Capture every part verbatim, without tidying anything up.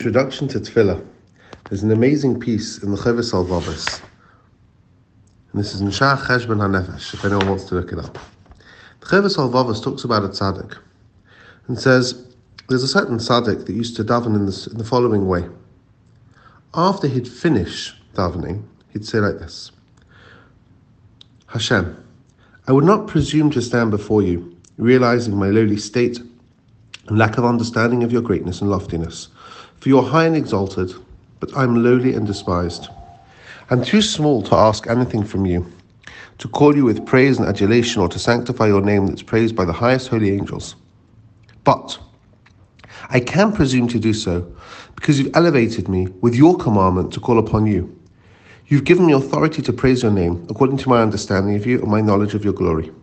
Introduction to Tefillah. There's an amazing piece in the Chovos HaLevavos, and this is in Sha'ar Cheshbon HaNefesh, if anyone wants to look it up. The Chovos HaLevavos talks about a tzaddik and says there's a certain tzaddik that used to daven in, this, in the following way. After he'd finish davening, he'd say like this: Hashem, I would not presume to stand before you, realizing my lowly state and lack of understanding of your greatness and loftiness. For you are high and exalted, but I am lowly and despised. I am too small to ask anything from you, to call you with praise and adulation, or to sanctify your name that's praised by the highest holy angels. But I can presume to do so, because you've elevated me with your commandment to call upon you. You've given me authority to praise your name, according to my understanding of you and my knowledge of your glory.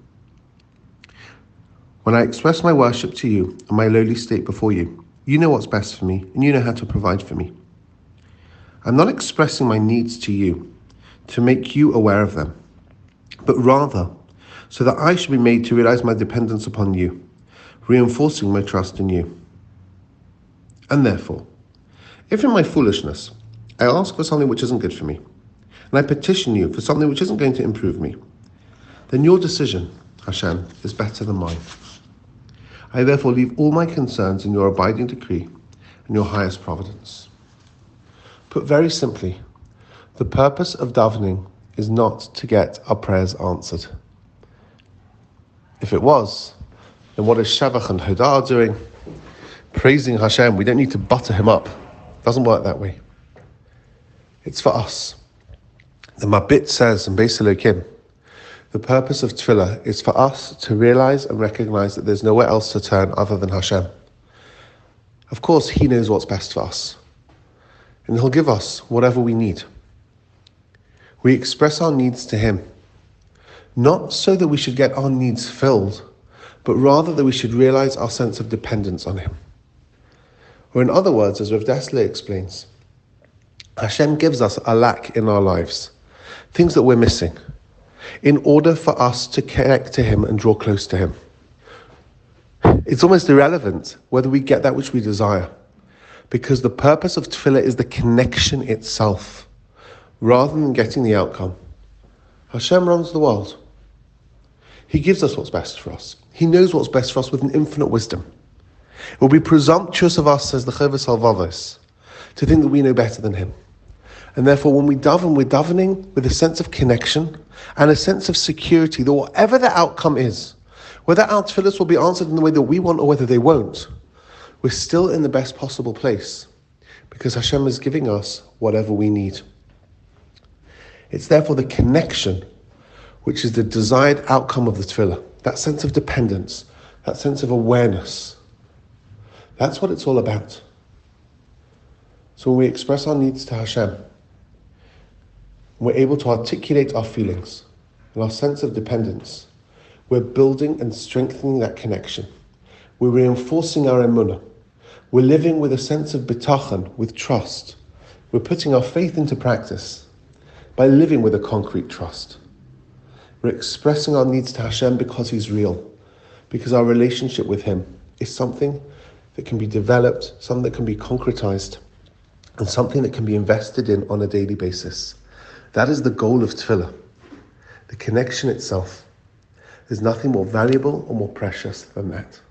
When I express my worship to you and my lowly state before you, you know what's best for me, and you know how to provide for me. I'm not expressing my needs to you to make you aware of them, but rather so that I should be made to realize my dependence upon you, reinforcing my trust in you. And therefore, if in my foolishness I ask for something which isn't good for me, and I petition you for something which isn't going to improve me, then your decision, Hashem, is better than mine. I therefore leave all my concerns in your abiding decree and your highest providence. Put very simply, the purpose of davening is not to get our prayers answered. If it was, then what is Shavach and Hodah doing? Praising Hashem. We don't need to butter him up. It doesn't work that way. It's for us. The Mabit says in Beis Elokim, the purpose of Tefillah is for us to realize and recognize that there's nowhere else to turn other than Hashem. Of course, he knows what's best for us, and he'll give us whatever we need. We express our needs to him, not so that we should get our needs filled, but rather that we should realize our sense of dependence on him. Or in other words, as Rav Dessler explains, Hashem gives us a lack in our lives, things that we're missing, in order for us to connect to him and draw close to him. It's almost irrelevant whether we get that which we desire, because the purpose of tefillah is the connection itself, rather than getting the outcome. Hashem runs the world. He gives us what's best for us. He knows what's best for us with an infinite wisdom. It will be presumptuous of us, says the Chovos HaLevavos, to think that we know better than him. And therefore, when we daven, we're davening with a sense of connection and a sense of security that whatever the outcome is, whether our tefillahs will be answered in the way that we want or whether they won't, we're still in the best possible place because Hashem is giving us whatever we need. It's therefore the connection which is the desired outcome of the tefillah, that sense of dependence, that sense of awareness. That's what it's all about. So when we express our needs to Hashem, we're able to articulate our feelings and our sense of dependence. We're building and strengthening that connection. We're reinforcing our emunah. We're living with a sense of bitachon, with trust. We're putting our faith into practice by living with a concrete trust. We're expressing our needs to Hashem because he's real, because our relationship with him is something that can be developed, something that can be concretized, and something that can be invested in on a daily basis. That is the goal of tefillah, the connection itself. There's nothing more valuable or more precious than that.